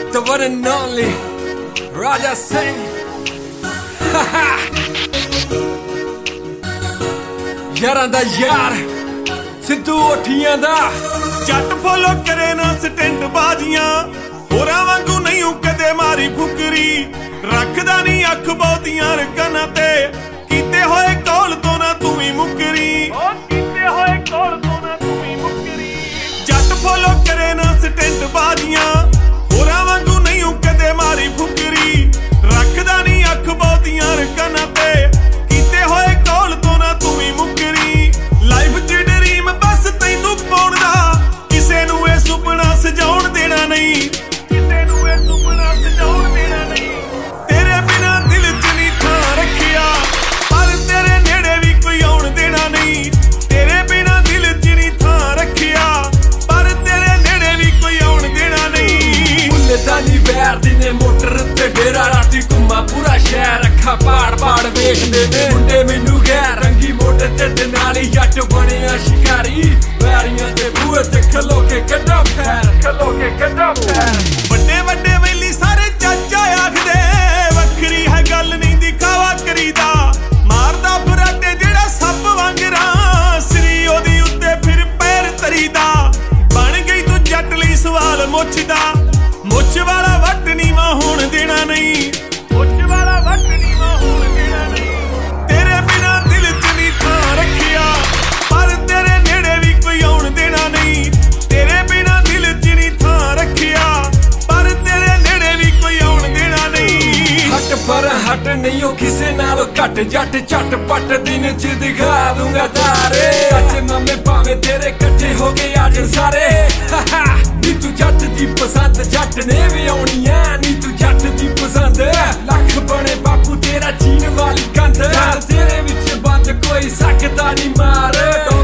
The one and only Raja Singh. यारां दा यार सिद्धू ओठियां दा जट फॉलो करे ना स्टैंड बाजियां होरां वांगू नहीं कदे मारी फुकरी रखदा नहीं अख बहुतियां रकना ते कीते होए कौल तो ना तू ही मुकरी कीते होए कौल तो ना तू ही मुकरी जट फॉलो करे ना स्टैंड बाजियां होरां वांगू नहीं कदे मारी फुकरी रखदा नहीं अख बहुतियां रकना ते कीते होए कौल तो ना तू ही मुकरी लाइफ च ड्रीम बस तैनू पाउण दा किसे नू ए सुपना सजाउण देना नहीं किसे नू ए सुपना सजाउण देना नहीं तेरे बिना दिल च नहीं थां रखिया पर तेरे नेड़े भी कोई आउण देना नहीं तेरे बिना दिल च नहीं थां रखिया पर तेरे नेड़े भी कोई आउण देना नहीं मुल्ले दा नी वैर दिने मोटर ते डेरा राती घुम्मा पूरा शहर अखा पाड़ वेखदे ने मुंडे मैनू गैर रंगी मोटे ते नाली जट बनिया शिकारी वैरियां दे बूहे ते खलो के कड्डा पैर ਵੱਡੇ ਵੱਡੇ ਵੈਲੀ ਸਾਰੇ ਚਾਚਾ ਆਖਦੇ ਵੱਖਰੀ ਹੈ ਗੱਲ ਨਹੀਂ ਦਿਖਾਵਾ ਕਰੀਦਾ ਮਾਰਦਾ ਫਰਾਟੇ ਜਿਹੜਾ ਸੱਪ ਵਾਂਗਰਾਂ ਸਰੀ ਉਹਦੀ ਉੱਤੇ ਫਿਰ ਪੈਰ ਤਰੀਦਾ ਬਣ ਗਈ ਤੂੰ ਜੱਟ ਲਈ ਸਵਾਲ ਮੁੱਛਦਾ ਮੁੱਛ ਵਾਲਾ ਵੱਟ ਨੀਵਾਂ ਹੋਣ ਦੇਣਾ ਨਹੀਂ ਮੁੱਛ ਵਾਲਾ ਵੱਟ ਨੀਵਾਂ ਹੋਣ ਦੇਣਾ ਨਹੀਂ ਤੇਰੇ ਬਿਨਾ ਦਿਲ ਚ ਨਹੀਂ ਥਾਂ ਰੱਖਿਆ ਪਰ ਤੇਰੇ ਨੇੜੇ ਵੀ ਕੋਈ ਆਉਣ ਦੇਣਾ ਨਹੀਂ ਤੇਰੇ ਬਿਨਾ ਦਿਲ ਚ ਨਹੀਂ ਥਾਂ ਰੱਖਿਆ ਪਰ ਤੇਰੇ ਨੇੜੇ ਵੀ ਕੋਈ ਆਉਣ ਦੇਣਾ ਨਹੀਂ ਹਟ ਪਰ ਹਟ ਨਹੀਂ ਉਹ ਕਿਸੇ ਨਾਲੋਂ ਘੱਟ ਜੱਟ ਝੱਟ ਪੱਟ ਦਿਨ ਚ ਦਿਖਾ ਦੂੰਗਾ ਤਾਰੇ ਸੱਚੇ ਮਾਮੇ ਭਾਵੇਂ ਤੇਰੇ ਇਕੱਠੇ ਹੋ ਗਏ ਅੱਜ ਸਾਰੇ ਨੀ ਤੂੰ ਜੱਟ ਦੀ ਪਸੰਦ ਜੱਟ ਨੇ ਵੀ ਆਉਣੀ ਐ ਨੀ ਤੂੰ ਜੱਟ ਦੀ ਪਸੰਦ ਲੱਖ ਬਣੇ ਬਾਪੂ ਤੇਰਾ ਚੀਨ ਵਾਲੀ ਕੰਧ ਤੇਰੇ ਵਿੱਚ ਬੰਦ ਕੋਈ ਸਕਦਾ ਨਹੀਂ ਮਾਰ